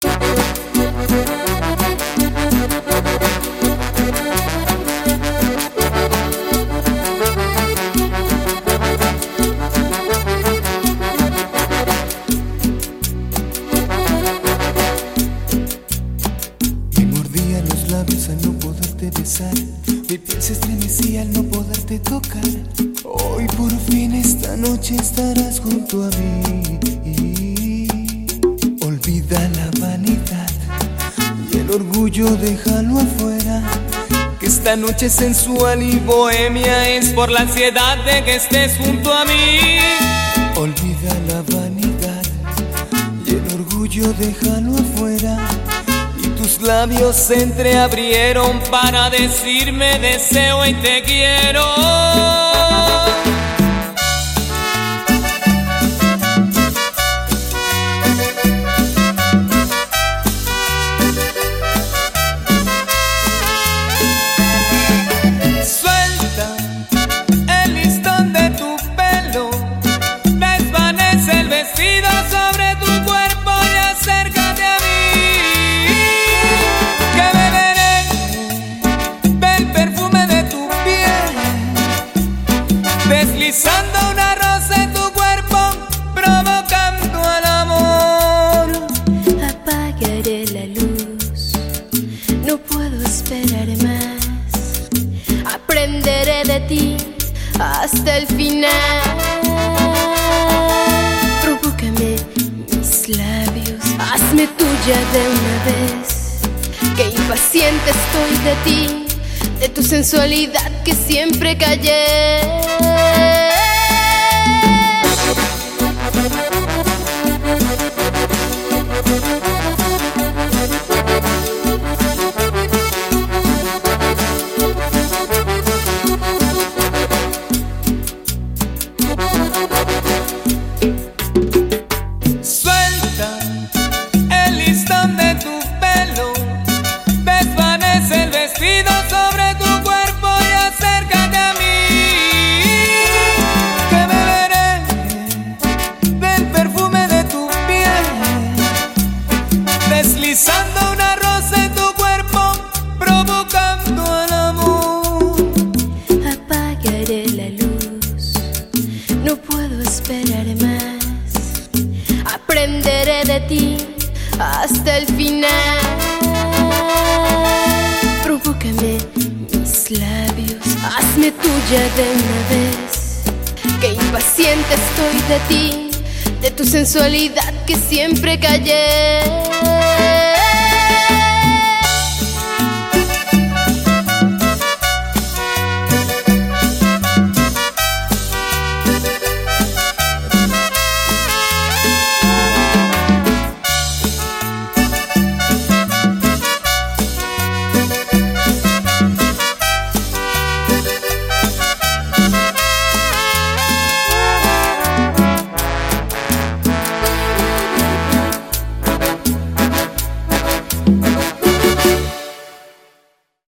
Me mordía los labios al no poderte besar, mi piel se estremecía al no poderte tocar. Hoy por fin esta noche estarás junto a mí. Olvida la vanidad y el orgullo, déjalo afuera, que esta noche sensual y bohemia es por la ansiedad de que estés junto a mí. Olvida la vanidad y el orgullo, déjalo afuera. Tus labios se entreabrieron para decirme deseo y te quiero. Suelta el listón de tu pelo, desvanece el vestido sobre tu cuerpo y acércate a mí. Deslizando una rosa en tu cuerpo, provocando al amor. Apagaré la luz, no puedo esperar más. Aprenderé de ti hasta el final. Provócame mis labios, hazme tuya de una vez. Que impaciente estoy de ti, de tu sensualidad que siempre callé. Suelta el listón de tu pelo, desvanece el vestido sobre tu cuerpo y acércate a mí. Que beberé del perfume de tu piel, deslizando una rosa en tu cuerpo, provocando al amor. Apagaré la luz, no puedo esperar más. Aprenderé de ti hasta el final. Provócame mis labios, hazme tuya de una vez. Que impaciente estoy de ti, de tu sensualidad que siempre callé.